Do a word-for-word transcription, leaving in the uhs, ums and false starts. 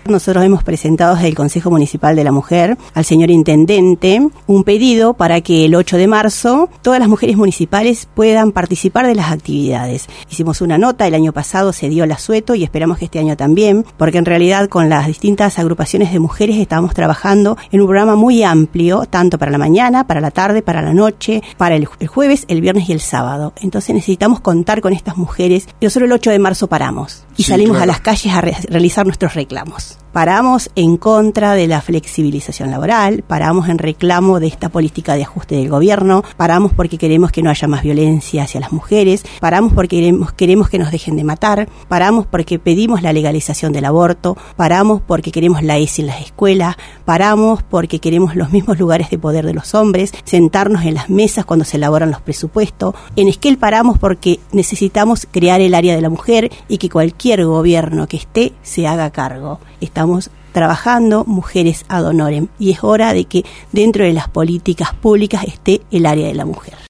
Nosotros hemos presentado desde el Consejo Municipal de la Mujer al señor Intendente un pedido para que el ocho de marzo todas las mujeres municipales puedan participar de las actividades. Hicimos una nota, el año pasado se dio el asueto y esperamos que este año también, porque en realidad con las distintas agrupaciones de mujeres estamos trabajando en un programa muy amplio, tanto para la mañana, para la tarde, para la noche, para el, el jueves, el viernes y el sábado. Entonces necesitamos contar con estas mujeres. Nosotros el ocho de marzo paramos y sí, salimos claro. a las calles a re- realizar nuestros reclamos. Paramos en contra de la flexibilización laboral, paramos en reclamo de esta política de ajuste del gobierno, paramos porque queremos que no haya más violencia hacia las mujeres, paramos porque queremos, queremos que nos dejen de matar, paramos porque pedimos la legalización del aborto, paramos porque queremos la E S I en las escuelas, paramos porque queremos los mismos lugares de poder de los hombres, sentarnos en las mesas cuando se elaboran los presupuestos. En Esquel paramos porque necesitamos crear el área de la mujer y que cualquier gobierno que esté se haga cargo. Estamos trabajando mujeres ad honorem y es hora de que dentro de las políticas públicas esté el área de la mujer.